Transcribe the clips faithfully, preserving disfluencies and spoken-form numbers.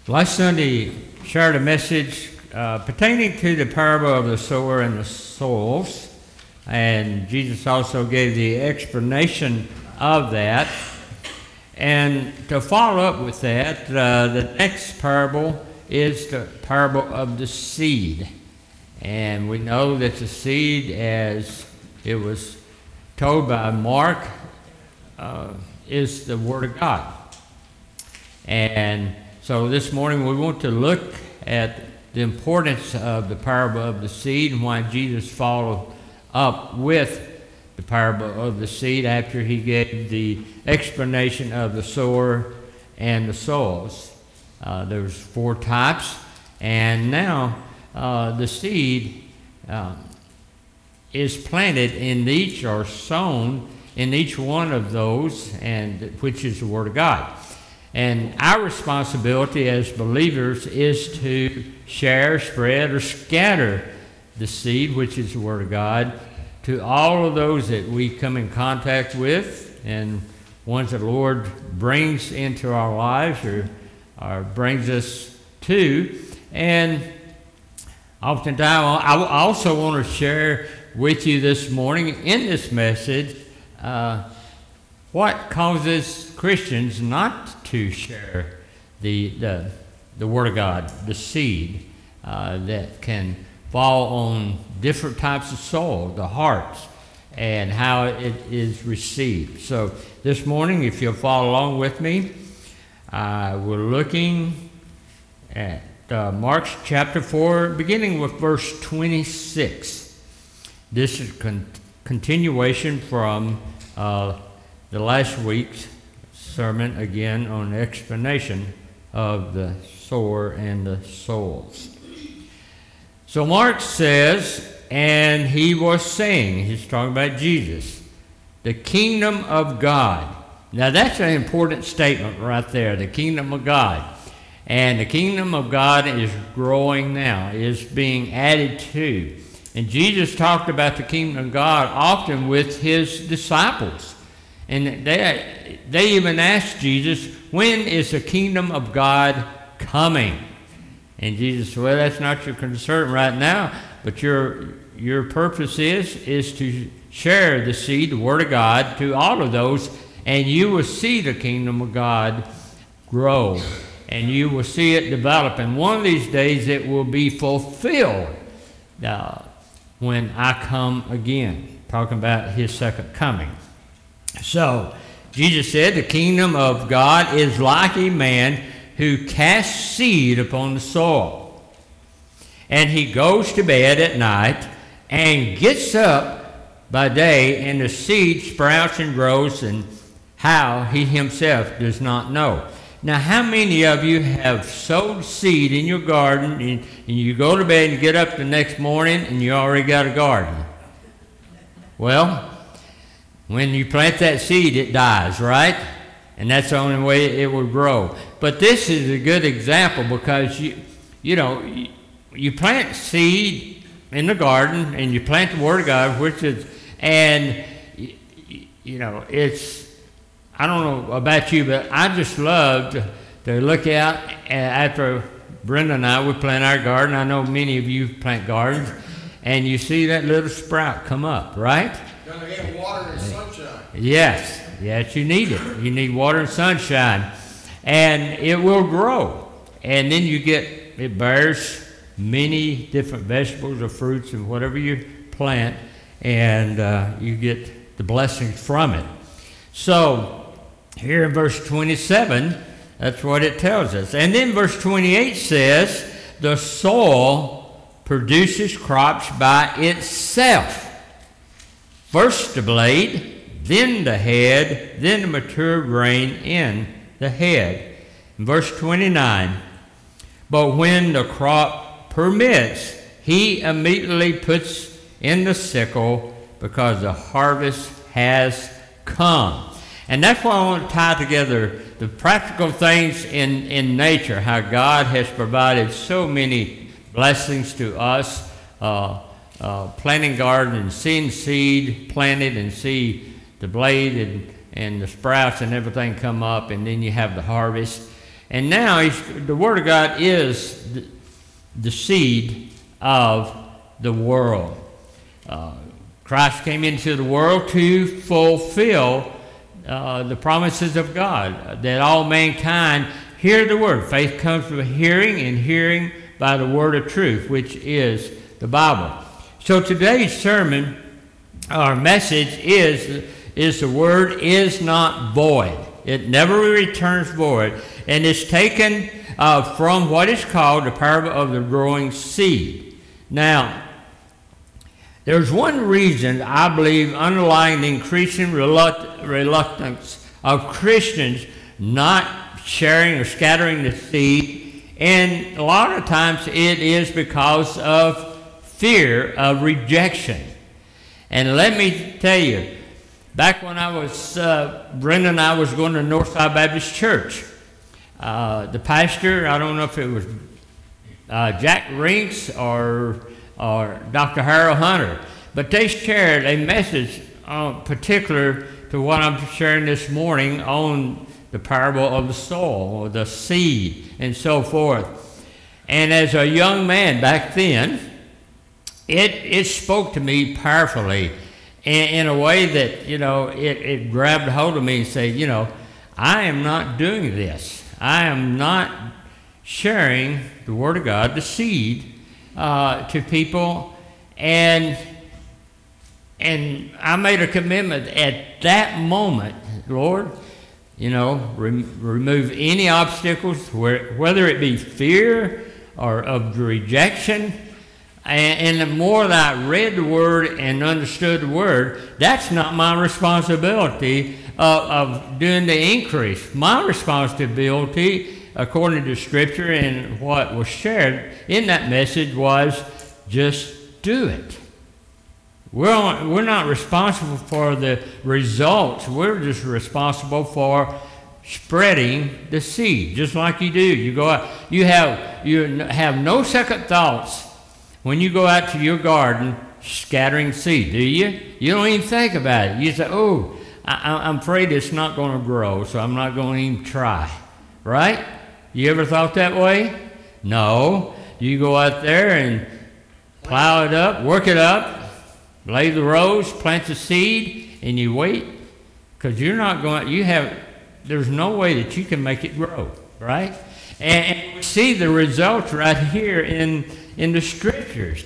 Last Sunday, shared a message uh, pertaining to the parable of the sower and the soils, and Jesus also gave the explanation of that. And to follow up with that, uh, the next parable is the parable of the seed. And we know that the seed, as it was told by Mark, uh, is the Word of God. And so this morning we want to look at the importance of the parable of the seed and why Jesus followed up with the parable of the seed after he gave the explanation of the sower and the soils. Uh, there's four types, and now uh, the seed um, is planted in each or sown in each one of those, and which is the Word of God. And our responsibility as believers is to share, spread, or scatter the seed, which is the Word of God, to all of those that we come in contact with and ones that the Lord brings into our lives or, or brings us to. And oftentimes, I also want to share with you this morning in this message uh, what causes Christians not to share the, the, the Word of God, the seed uh, that can fall on different types of soil, the hearts, and how it is received. So this morning, if you'll follow along with me, uh, we're looking at uh, Mark chapter four, beginning with verse twenty-six. This is a con- continuation from uh, the last week's sermon, again on the explanation of the sower and the soils. So Mark says, and he was saying, he's talking about Jesus, the kingdom of God. Now that's an important statement right there, the kingdom of God. And the kingdom of God is growing now, is being added to. And Jesus talked about the kingdom of God often with his disciples. And they, they even asked Jesus, when is the kingdom of God coming? And Jesus said, well, that's not your concern right now, but your your purpose is, is to share the seed, the Word of God, to all of those, and you will see the kingdom of God grow, and you will see it develop. And one of these days it will be fulfilled uh, when I come again, talking about his second coming. So, Jesus said, the kingdom of God is like a man who casts seed upon the soil. And he goes to bed at night and gets up by day, and the seed sprouts and grows, and how he himself does not know. Now, how many of you have sowed seed in your garden, and, and you go to bed and get up the next morning, and you already got a garden? Well, when you plant that seed, it dies, right? And that's the only way it will grow. But this is a good example because, you you know, you, you plant seed in the garden and you plant the Word of God, which is, and, you, you know, it's, I don't know about you, but I just love to, to look out after Brenda and I would plant our garden. I know many of you plant gardens, and you see that little sprout come up, right? Gotta get water and sunshine. Yes, yes, you need it. You need water and sunshine. And it will grow. And then you get, it bears many different vegetables or fruits and whatever you plant, and uh, you get the blessings from it. So, here in verse twenty-seven, that's what it tells us. And then verse twenty-eight says, the soil produces crops by itself. First the blade, then the head, then the mature grain in the head. In verse twenty-nine, but when the crop permits, he immediately puts in the sickle because the harvest has come. And that's why I want to tie together the practical things in, in nature, how God has provided so many blessings to us, uh, uh, planting garden and seeing seed planted and see the blade and, and the sprouts and everything come up, and then you have the harvest. And now he's, the Word of God is the, the seed of the world. Uh, Christ came into the world to fulfill uh, the promises of God, that all mankind hear the Word. Faith comes from hearing, and hearing by the Word of truth, which is the Bible. So today's sermon, our message is, is the Word is not void. It never returns void. And it's taken uh, from what is called the parable of the growing seed. Now, there's one reason I believe underlying the increasing reluct- reluctance of Christians not sharing or scattering the seed, and a lot of times it is because of fear of rejection. And let me tell you, back when I was, uh, Brenda and I was going to Northside Baptist Church, uh, the pastor, I don't know if it was uh, Jack Rinks or, or Doctor Harold Hunter, but they shared a message uh, particular to what I'm sharing this morning on the parable of the soil, or the seed, and so forth. And as a young man back then, it, it spoke to me powerfully in, in a way that, you know, it, it grabbed hold of me and said, you know, I am not doing this. I am not sharing the Word of God, the seed, uh, to people. And, and I made a commitment at that moment, Lord, you know, re- remove any obstacles, where, whether it be fear or of rejection. And, and the more that I read the Word and understood the Word, that's not my responsibility of, of doing the increase. My responsibility, according to Scripture and what was shared in that message, was just do it. We're, on, we're not responsible for the results. We're just responsible for spreading the seed, just like you do. You go out, you have, you have no second thoughts when you go out to your garden scattering seed, do you? You don't even think about it. You say, oh, I, I'm afraid it's not going to grow, so I'm not going to even try. Right? You ever thought that way? No. You go out there and plow it up, work it up, lay the rows, plant the seed, and you wait, because you're not going, you have, there's no way that you can make it grow, right? And, and we see the results right here in, in the Scriptures.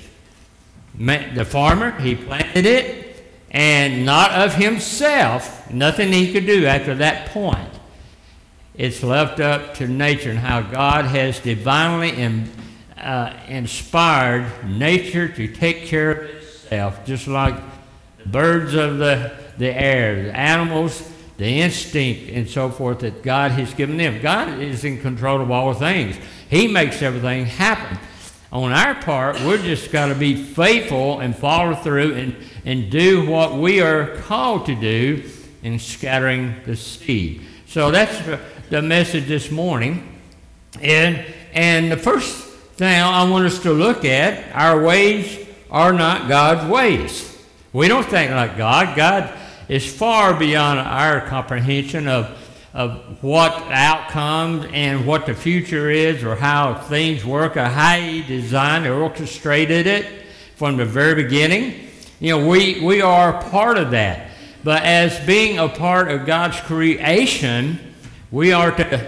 The farmer, he planted it, and not of himself, nothing he could do after that point. It's left up to nature and how God has divinely in, uh, inspired nature to take care of it. Just like the birds of the, the air, the animals, the instinct and so forth that God has given them. God is in control of all things. He makes everything happen. On our part, we're just got to be faithful and follow through and, and do what we are called to do in scattering the seed. So that's the, the message this morning. And, and the first thing I want us to look at, our ways are not God's ways. We don't think like God. God is far beyond our comprehension of, of what outcomes and what the future is, or how things work, or how He designed or orchestrated it from the very beginning. You know, we, we are part of that. But as being a part of God's creation, we are to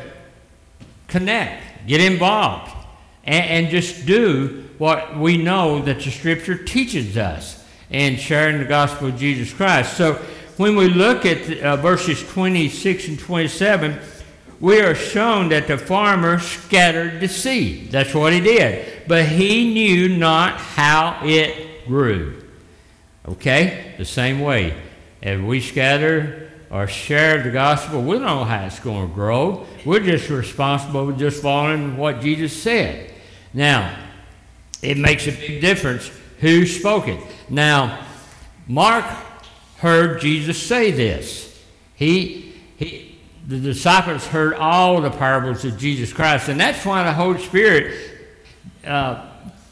connect, get involved, and, and just do what we know that the Scripture teaches us, and sharing the gospel of Jesus Christ. So when we look at uh, verses twenty-six and twenty-seven, we are shown that the farmer scattered the seed. That's what he did. But he knew not how it grew. Okay? The same way. If we scatter or share the gospel, we don't know how it's going to grow. We're just responsible for just following what Jesus said. Now, it makes a big difference who spoke it. Now, Mark heard Jesus say this. He, he, the disciples heard all the parables of Jesus Christ, and that's why the Holy Spirit, uh,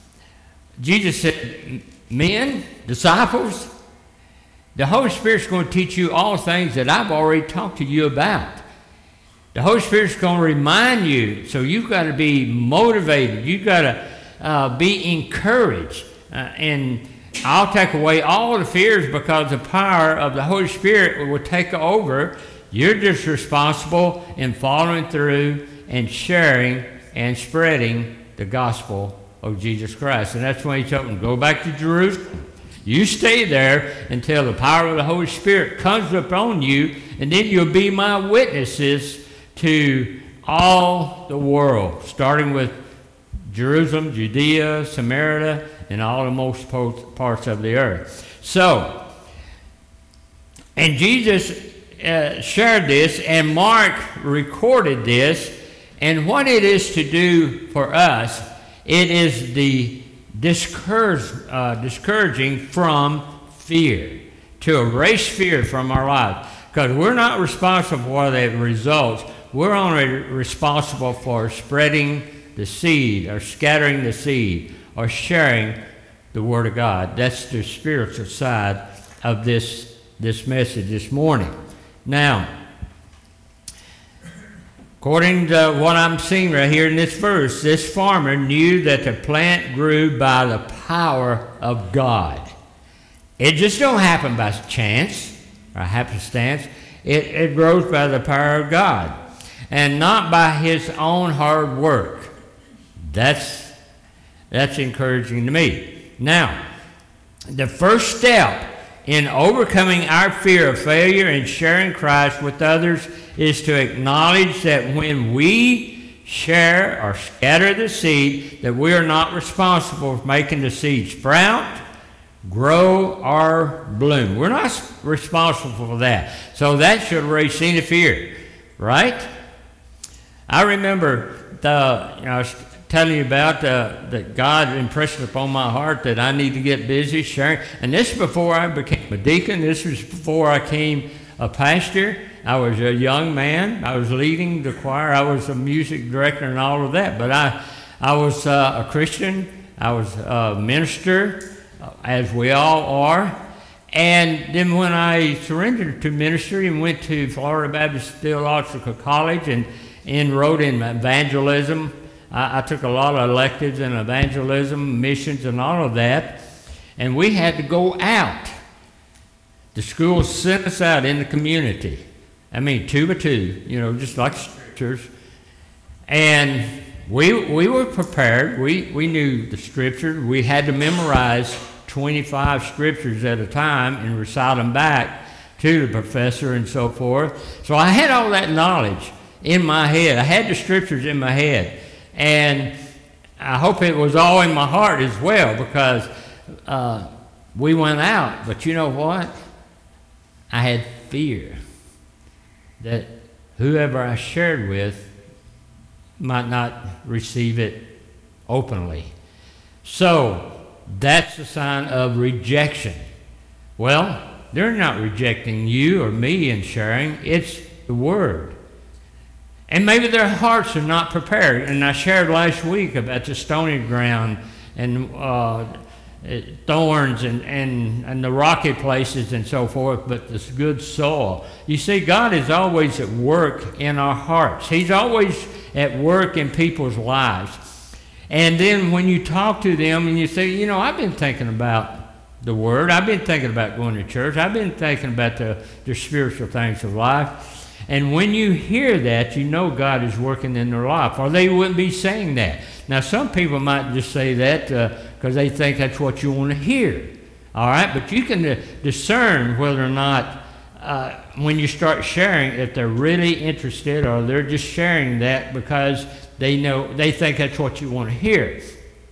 Jesus said, men, disciples, the Holy Spirit's going to teach you all things that I've already talked to you about. The Holy Spirit's going to remind you. So you've got to be motivated. You've got to uh, be encouraged. Uh, and I'll take away all the fears because the power of the Holy Spirit will take over. You're just responsible in following through and sharing and spreading the gospel of Jesus Christ. And that's when he told them, go back to Jerusalem. You stay there until the power of the Holy Spirit comes upon you, and then you'll be my witnesses to all the world, starting with Jerusalem, Judea, Samaria, and all the most parts of the earth. So, and Jesus uh, shared this, and Mark recorded this, and what it is to do for us, it is the discourage, uh, discouraging from fear, to erase fear from our lives. Because we're not responsible for the results. We're only responsible for spreading the seed, or scattering the seed, or sharing the Word of God. That's the spiritual side of this, this message this morning. Now, according to what I'm seeing right here in this verse, this farmer knew that the plant grew by the power of God. It just don't happen by chance or happenstance. It, it grows by the power of God and not by his own hard work. That's, that's encouraging to me. Now, the first step in overcoming our fear of failure and sharing Christ with others is to acknowledge that when we share or scatter the seed, that we are not responsible for making the seed sprout, grow, or bloom. We're not responsible for that. So that should raise any fear, right? I remember the, you know, I was telling you about uh, that God impressed upon my heart that I need to get busy sharing. And this is before I became a deacon. This was before I became a pastor. I was a young man. I was leading the choir. I was a music director and all of that. But I, I was uh, a Christian. I was a minister, uh, as we all are. And then when I surrendered to ministry and went to Florida Baptist Theological College and enrolled in evangelism, I, I took a lot of electives in evangelism, missions, and all of that. And we had to go out. The school sent us out in the community. I mean, two by two, you know, just like scriptures. And we we were prepared. We, we knew the scriptures. We had to memorize twenty-five scriptures at a time and recite them back to the professor and so forth. So I had all that knowledge in my head. I had the scriptures in my head. And I hope it was all in my heart as well, because uh, we went out. But you know what? I had fear that whoever I shared with might not receive it openly. So that's a sign of rejection. Well, they're not rejecting you or me in sharing. It's the Word. And maybe their hearts are not prepared. And I shared last week about the stony ground and uh, thorns and, and, and the rocky places and so forth, but this good soil. You see, God is always at work in our hearts. He's always at work in people's lives. And then when you talk to them and you say, you know, I've been thinking about the Word. I've been thinking about going to church. I've been thinking about the, the spiritual things of life. And when you hear that, you know God is working in their life, or they wouldn't be saying that. Now, some people might just say that because uh, they think that's what you want to hear. All right? But you can uh, discern whether or not, uh, when you start sharing, if they're really interested or they're just sharing that because they know, they think that's what you want to hear.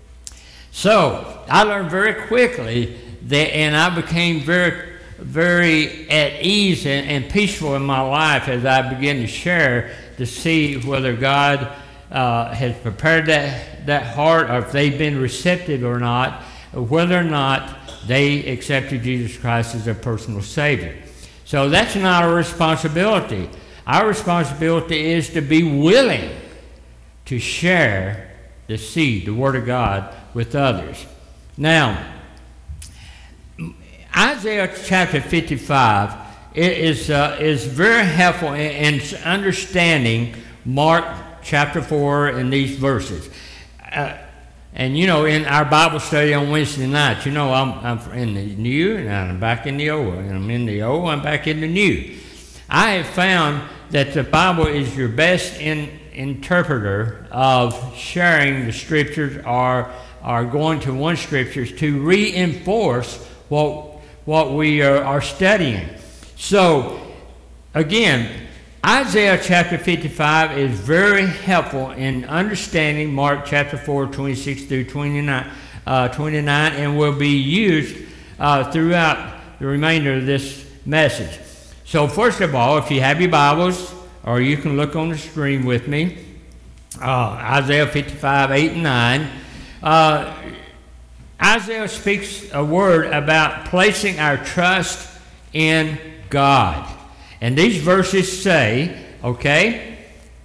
So, I learned very quickly that, and I became very very at ease and, and peaceful in my life as I began to share to see whether God uh, has prepared that, that heart, or if they've been receptive or not, or whether or not they accepted Jesus Christ as their personal Savior. So that's not our responsibility. Our responsibility is to be willing to share the seed, the Word of God, with others. Now, Isaiah chapter fifty-five it is, uh, is very helpful in, in understanding Mark chapter four and these verses. Uh, and, you know, in our Bible study on Wednesday nights, you know, I'm, I'm in the New and I'm back in the Old. And I'm in the Old, I'm back in the New. I have found that the Bible is your best in, interpreter of sharing the Scriptures or, or going to one Scriptures to reinforce what, what we are, are studying. So, again, Isaiah chapter fifty-five is very helpful in understanding Mark chapter four, twenty-six through twenty-nine, uh, twenty-nine, and will be used uh, throughout the remainder of this message. So first of all, if you have your Bibles, or you can look on the screen with me, uh, Isaiah fifty-five, eight and nine, uh, Isaiah speaks a word about placing our trust in God. And these verses say, okay,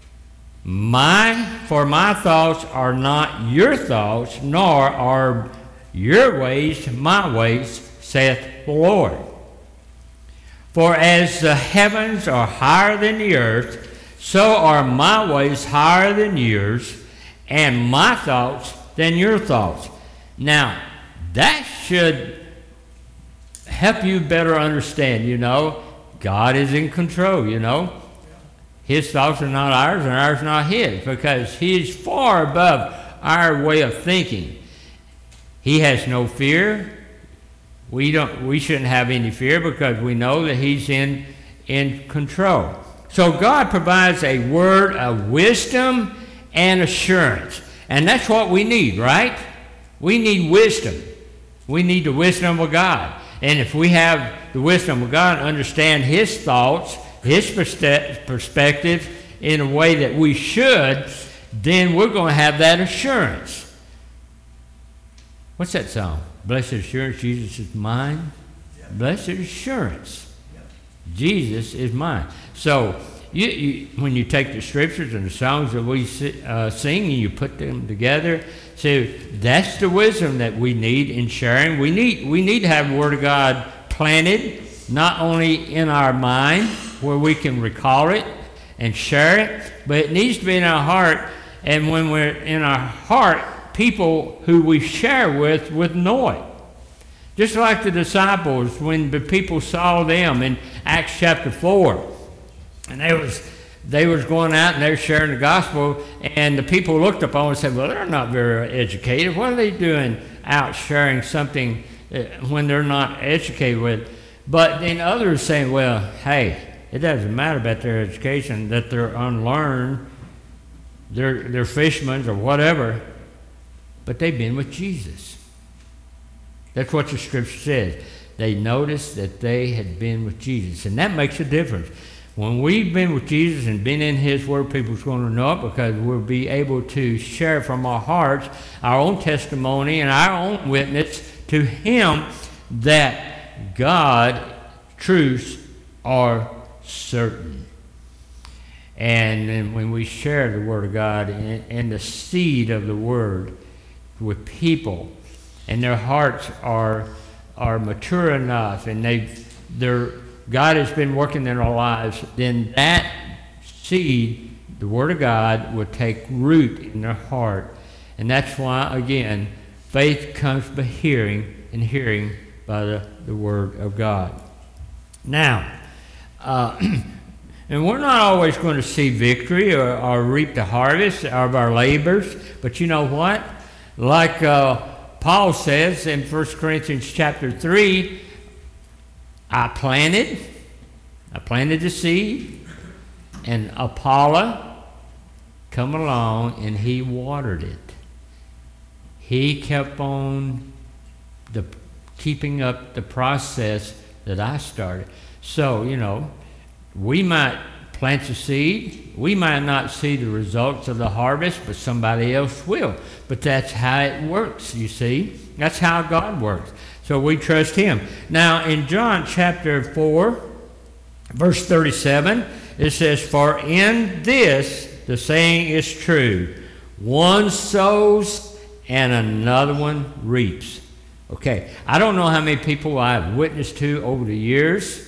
my, for my thoughts are not your thoughts, nor are your ways my ways, saith the Lord. For as the heavens are higher than the earth, so are my ways higher than yours, and my thoughts than your thoughts. Now, that should help you better understand, you know, God is in control, you know. His thoughts are not ours, and ours not His, because He's far above our way of thinking. He has no fear. We don't. We shouldn't have any fear because we know that He's in in control. So God provides a word of wisdom and assurance, and that's what we need, right? We need wisdom. We need the wisdom of God. And if we have the wisdom of God and understand His thoughts, His perspective in a way that we should, then we're going to have that assurance. What's that song? Blessed assurance, Jesus is mine. Yep. Blessed assurance, yep. Jesus is mine. So you, you, when you take the Scriptures and the songs that we uh, sing and you put them together, so that's the wisdom that we need in sharing. We need, we need to have the Word of God planted, not only in our mind, where we can recall it and share it, but it needs to be in our heart. And when we're in our heart, people who we share with would know it. Just like the disciples, when the people saw them in Acts chapter four, and they was they was going out and they were sharing the gospel, and the people looked up on and said, well, they're not very educated. What are they doing out sharing something when they're not educated with? But then others saying, well, hey, it doesn't matter about their education, that they're unlearned, they're, they're fishermen or whatever, but they've been with Jesus. That's what the Scripture says. They noticed that they had been with Jesus, and that makes a difference. When we've been with Jesus and been in His Word, people's going to know it because we'll be able to share from our hearts our own testimony and our own witness to Him that God truths are certain. And then when we share the Word of God and, and the seed of the Word with people, and their hearts are are mature enough, and they they're God has been working in our lives, then that seed, the Word of God, will take root in their heart. And that's why, again, faith comes by hearing, and hearing by the, the Word of God. Now, uh, and we're not always going to see victory or, or reap the harvest of our labors, but you know what? Like uh, Paul says in First Corinthians chapter three, I planted, I planted the seed, and Apollo come along and he watered it. He kept on the keeping up the process that I started. So, you know, we might plant the seed, we might not see the results of the harvest, but somebody else will. But that's how it works, you see. That's how God works. So we trust Him. Now, in John chapter four, verse thirty-seven, it says, for in this the saying is true, one sows and another one reaps. Okay, I don't know how many people I've witnessed to over the years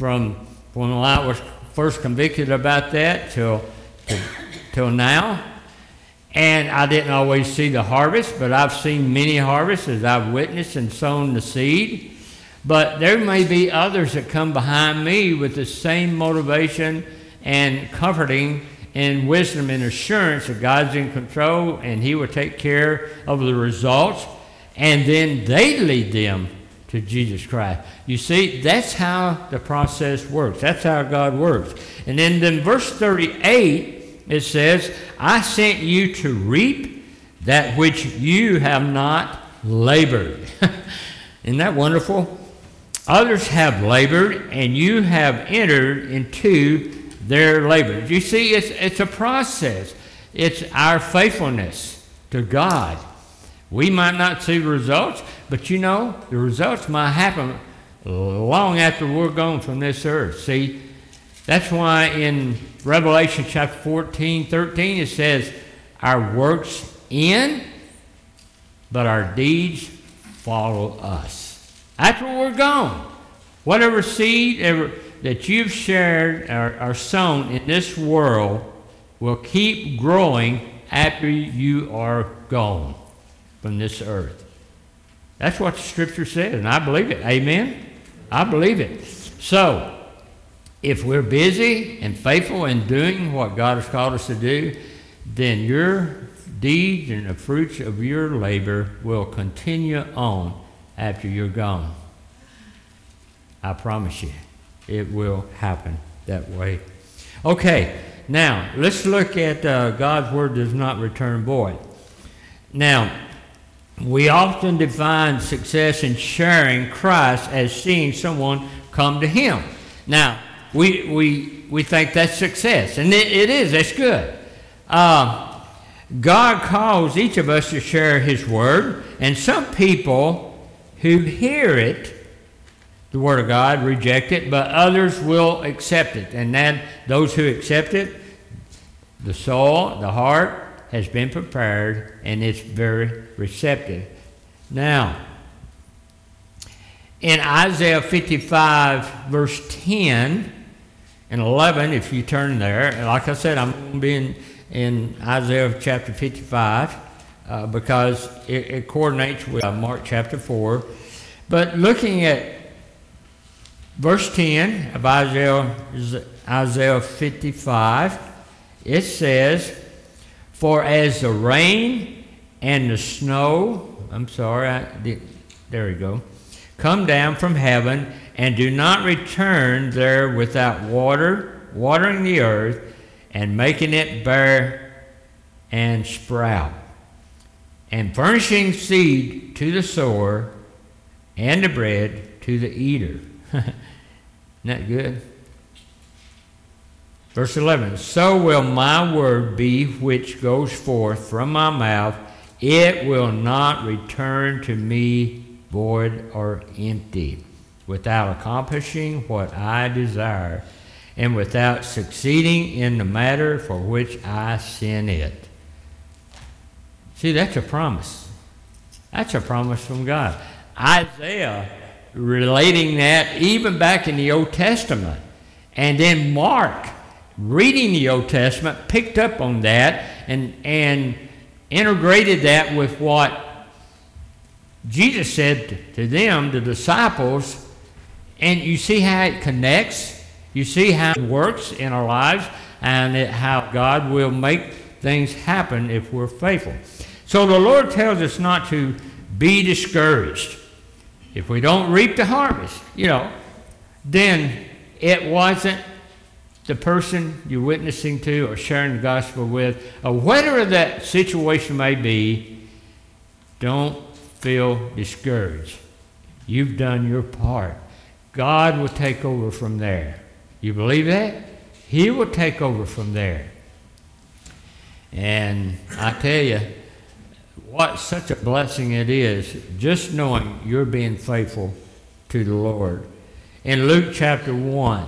from when I was first convicted about that till, till, till now. And I didn't always see the harvest, but I've seen many harvests as I've witnessed and sown the seed. But there may be others that come behind me with the same motivation and comforting and wisdom and assurance that God's in control and He will take care of the results, and then they lead them to Jesus Christ. You see, that's how the process works. That's how God works. And then in verse thirty-eight, it says, I sent you to reap that which you have not labored. Isn't that wonderful? Others have labored, and you have entered into their labor. You see, it's, it's a process. It's our faithfulness to God. We might not see the results, but you know, the results might happen long after we're gone from this earth. See, that's why in Revelation chapter fourteen, thirteen, it says, our works end, but our deeds follow us. After we're gone, whatever seed ever that you've shared or, or sown in this world will keep growing after you are gone from this earth. That's what the Scripture says, and I believe it. Amen? I believe it. So, if we're busy and faithful in doing what God has called us to do, then your deeds and the fruits of your labor will continue on after you're gone. I promise you, it will happen that way. Okay, now let's look at uh, God's Word does not return void. Now, we often define success in sharing Christ as seeing someone come to Him. Now, we we we think that's success, and it, it is. That's good. Uh, God calls each of us to share His Word, and some people who hear it, the Word of God, reject it, but others will accept it. And then those who accept it, the soul, the heart, has been prepared, and it's very receptive. Now, in Isaiah fifty-five, verse ten and eleven, if you turn there, and like I said, I'm going to be in, in Isaiah chapter fifty-five uh, because it, it coordinates with uh, Mark chapter four. But looking at verse ten of Isaiah, Isaiah fifty-five, it says, for as the rain and the snow, I'm sorry, I did, there we go, come down from heaven and do not return there without water, watering the earth and making it bear and sprout, and furnishing seed to the sower and the bread to the eater. Isn't that good? Verse eleven, so will my word be which goes forth from my mouth. It will not return to me void or empty, without accomplishing what I desire, and without succeeding in the matter for which I sent it. See, that's a promise. That's a promise from God. Isaiah relating that even back in the Old Testament. And then Mark, reading the Old Testament, picked up on that and, and integrated that with what Jesus said to them, the disciples, and you see how it connects. You see how it works in our lives, and it, how God will make things happen if we're faithful. So the Lord tells us not to be discouraged. If we don't reap the harvest, you know, then it wasn't the person you're witnessing to or sharing the gospel with, or whatever that situation may be. Don't feel discouraged. You've done your part. God will take over from there. You believe that? He will take over from there. And I tell you, what such a blessing it is, just knowing you're being faithful to the Lord. In Luke chapter one,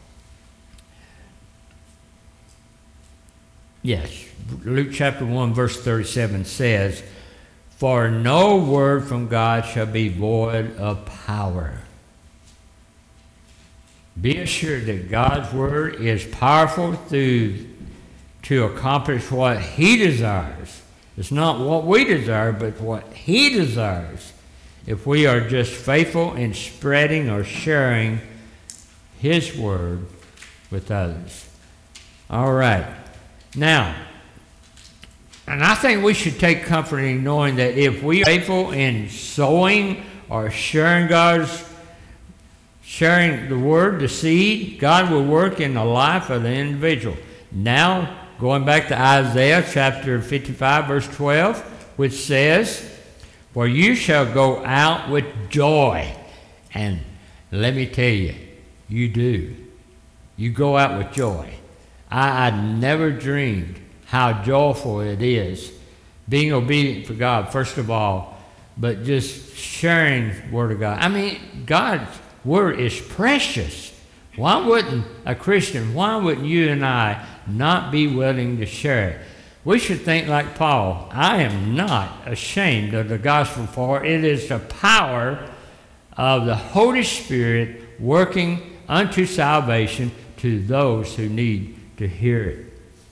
yes, Luke chapter one, verse thirty-seven says, for no word from God shall be void of power. Be assured that God's Word is powerful through, to accomplish what He desires. It's not what we desire, but what He desires. If we are just faithful in spreading or sharing His Word with others. All right. Now, and I think we should take comfort in knowing that if we are faithful in sowing or sharing God's, sharing the Word, the seed, God will work in the life of the individual. Now, going back to Isaiah chapter fifty-five, verse twelve, which says, "For you shall go out with joy." And let me tell you, you do. You go out with joy. I, I never dreamed how joyful it is being obedient to God, first of all, but just sharing the Word of God. I mean, God's Word is precious. Why wouldn't a Christian, why wouldn't you and I not be willing to share it? We should think like Paul. I am not ashamed of the gospel, for it is the power of the Holy Spirit working unto salvation to those who need to hear it.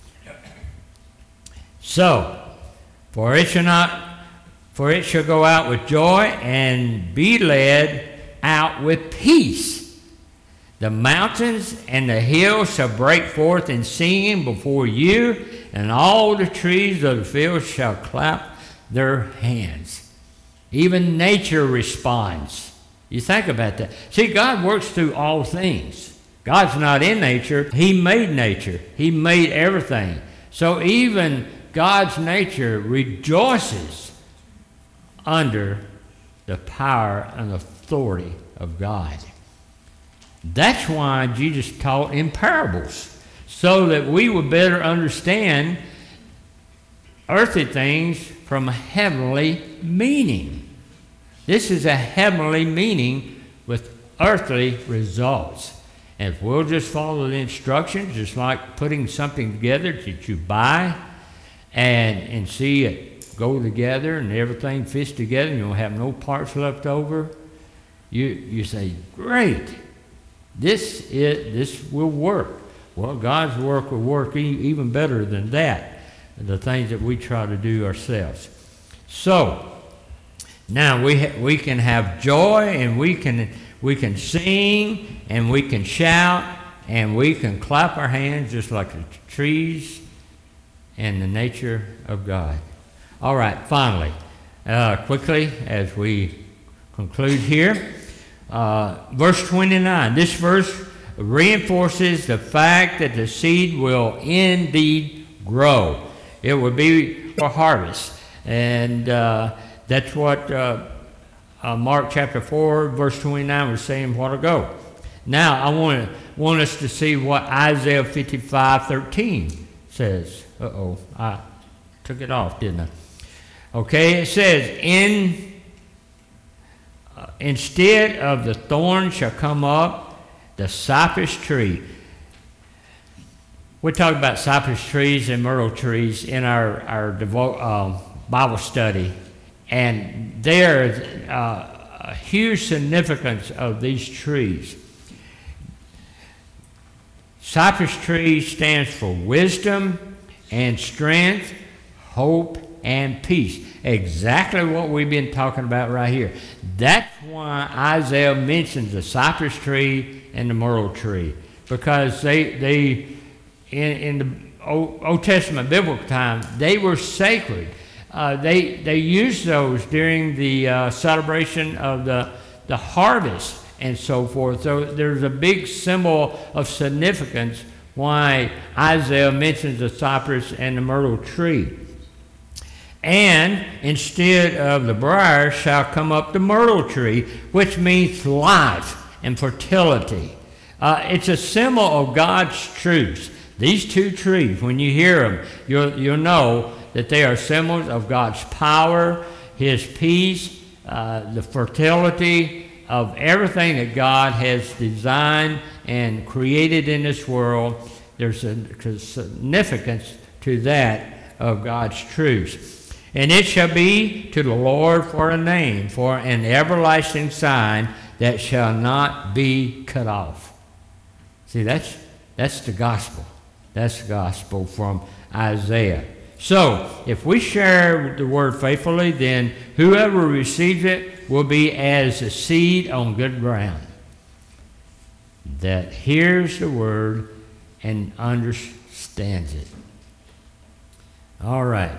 So, for it shall not, for it shall go out with joy and be led out with peace. The mountains and the hills shall break forth in singing before you, and all the trees of the field shall clap their hands. Even nature responds. You think about that. See, God works through all things. God's not in nature. He made nature. He made everything. So even God's nature rejoices under the power and authority of God. That's why Jesus taught in parables, so that we would better understand earthly things from a heavenly meaning. This is a heavenly meaning with earthly results. And if we'll just follow the instructions, just like putting something together that you buy and, and see it go together and everything fits together and you'll have no parts left over, you, you say, great. This is, this will work. Well, God's work will work e- even better than that, the things that we try to do ourselves. So, now we ha- we can have joy, and we can we can sing, and we can shout, and we can clap our hands just like the trees and the nature of God. All right, finally, uh, quickly as we conclude here. Uh, verse twenty-nine, this verse reinforces the fact that the seed will indeed grow. It will be for harvest. And uh, that's what uh, uh, Mark chapter four, verse twenty-nine was saying a while ago. Now, I want, to, want us to see what Isaiah fifty-five thirteen says. Uh-oh, I took it off, didn't I? Okay, it says, in... Uh, instead of the thorn shall come up the cypress tree. We talk about cypress trees and myrtle trees in our, our devo- uh, Bible study. And there is uh, a huge significance of these trees. Cypress tree stands for wisdom and strength, hope and peace. Exactly what we've been talking about right here. That's why Isaiah mentions the cypress tree and the myrtle tree, because they they in, in the Old, Old Testament biblical time they were sacred. Uh, they they used those during the uh, celebration of the the harvest and so forth. So there's a big symbol of significance why Isaiah mentions the cypress and the myrtle tree. And instead of the briar shall come up the myrtle tree, which means life and fertility. Uh, it's a symbol of God's truths. These two trees, when you hear them, you'll, you'll know that they are symbols of God's power, His peace, uh, the fertility of everything that God has designed and created in this world. There's a significance to that of God's truths. And it shall be to the Lord for a name, for an everlasting sign that shall not be cut off. See, that's that's the gospel. That's the gospel from Isaiah. So, if we share the word faithfully, then whoever receives it will be as a seed on good ground that hears the word and understands it. All right.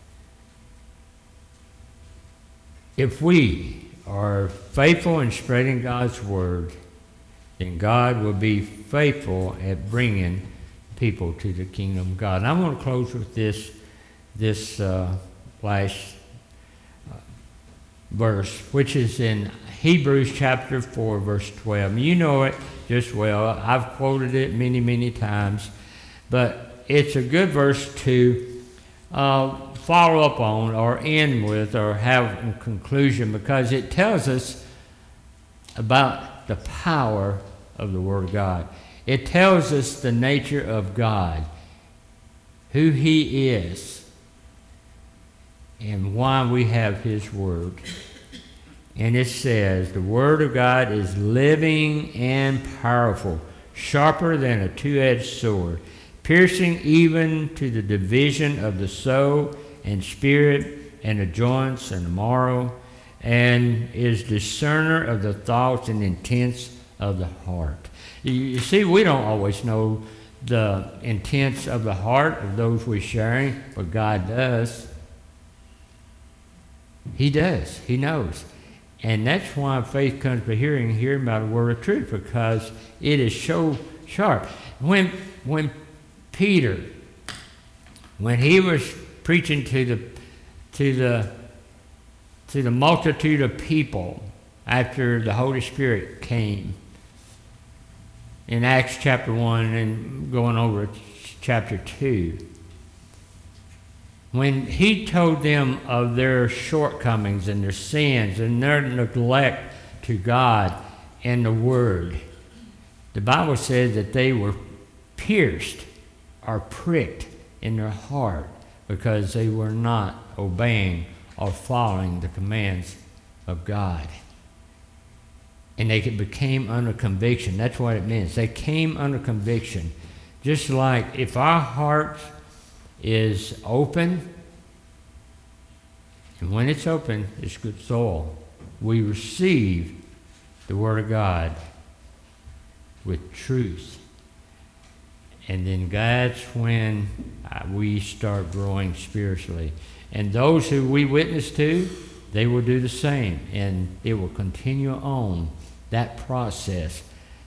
If we are faithful in spreading God's word, then God will be faithful at bringing people to the kingdom of God. And I'm going to close with this, this uh, last uh, verse, which is in Hebrews chapter four, verse twelve. You know it just well. I've quoted it many, many times. But it's a good verse to uh, follow up on or end with or have in conclusion, because it tells us about the power of the Word of God. It tells us the nature of God, who He is, and why we have His Word. And it says, the Word of God is living and powerful, sharper than a two-edged sword, piercing even to the division of the soul and spirit and the joints and the marrow, and is discerner of the thoughts and intents of the heart. You see, we don't always know the intents of the heart of those we're sharing, but God does. He does. He knows. And that's why faith comes by hearing, hearing about the word of truth, because it is so sharp. When, when Peter, when he was preaching to the, to the, to the multitude of people after the Holy Spirit came, in Acts chapter one and going over to chapter two, when he told them of their shortcomings and their sins and their neglect to God and the Word, the Bible says that they were pierced or pricked in their heart because they were not obeying or following the commands of God. And they became under conviction. That's what it means. They came under conviction. Just like if our heart is open, and when it's open, it's good soil, we receive the Word of God with truth. And then that's when we start growing spiritually. And those who we witness to, they will do the same. And it will continue on that process,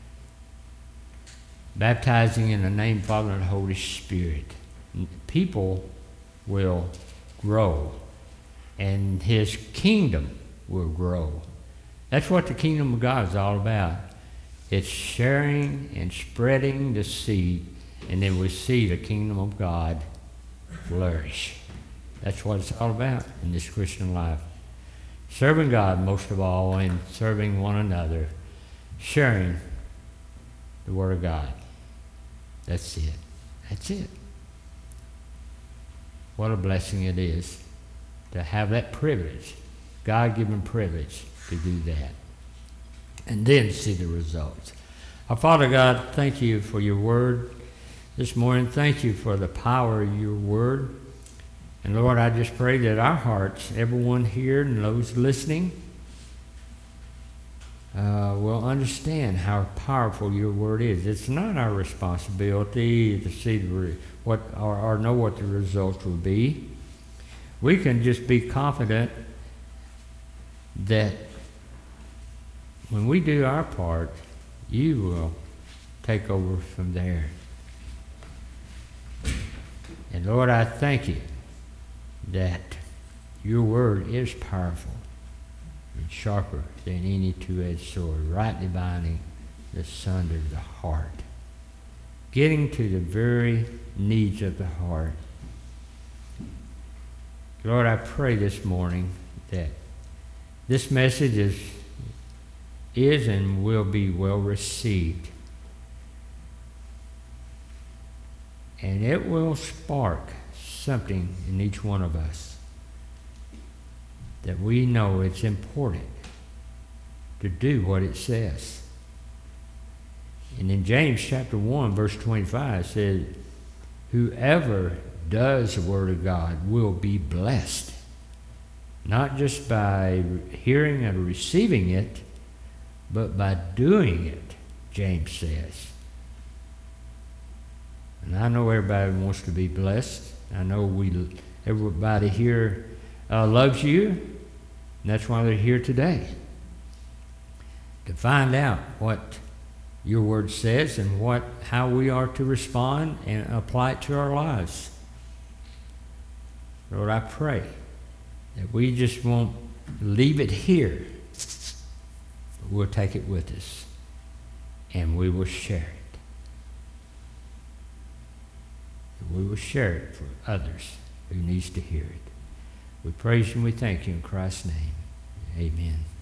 baptizing in the name, Father, and Holy Spirit. People will grow, and His kingdom will grow. That's what the kingdom of God is all about. It's sharing and spreading the seed, and then we see the kingdom of God flourish. That's what it's all about in this Christian life. Serving God most of all, and serving one another, sharing the Word of God. That's it. That's it. What a blessing it is to have that privilege, God-given privilege, to do that. And then see the results. Our Father God, thank you for your word this morning. Thank you for the power of your word. And Lord, I just pray that our hearts, everyone here and those listening, uh, will understand how powerful your word is. It's not our responsibility to see the re- what or, or know what the results will be. We can just be confident that when we do our part, you will take over from there. And Lord, I thank you that your word is powerful and sharper than any two-edged sword, rightly binding the sunder of the heart, getting to the very needs of the heart. Lord, I pray this morning that this message is, is and will be well received. And it will spark something in each one of us that we know it's important to do what it says. And in James chapter one, verse twenty-five, it says, whoever does the word of God will be blessed. Not just by hearing and receiving it, but by doing it, James says. And I know everybody wants to be blessed. I know we, everybody here uh, loves you. And that's why they're here today. To find out what your word says and what how we are to respond and apply it to our lives. Lord, I pray that we just won't leave it here, but we'll take it with us and we will share it. And we will share it for others who needs to hear it. We praise you and we thank you in Christ's name. Amen.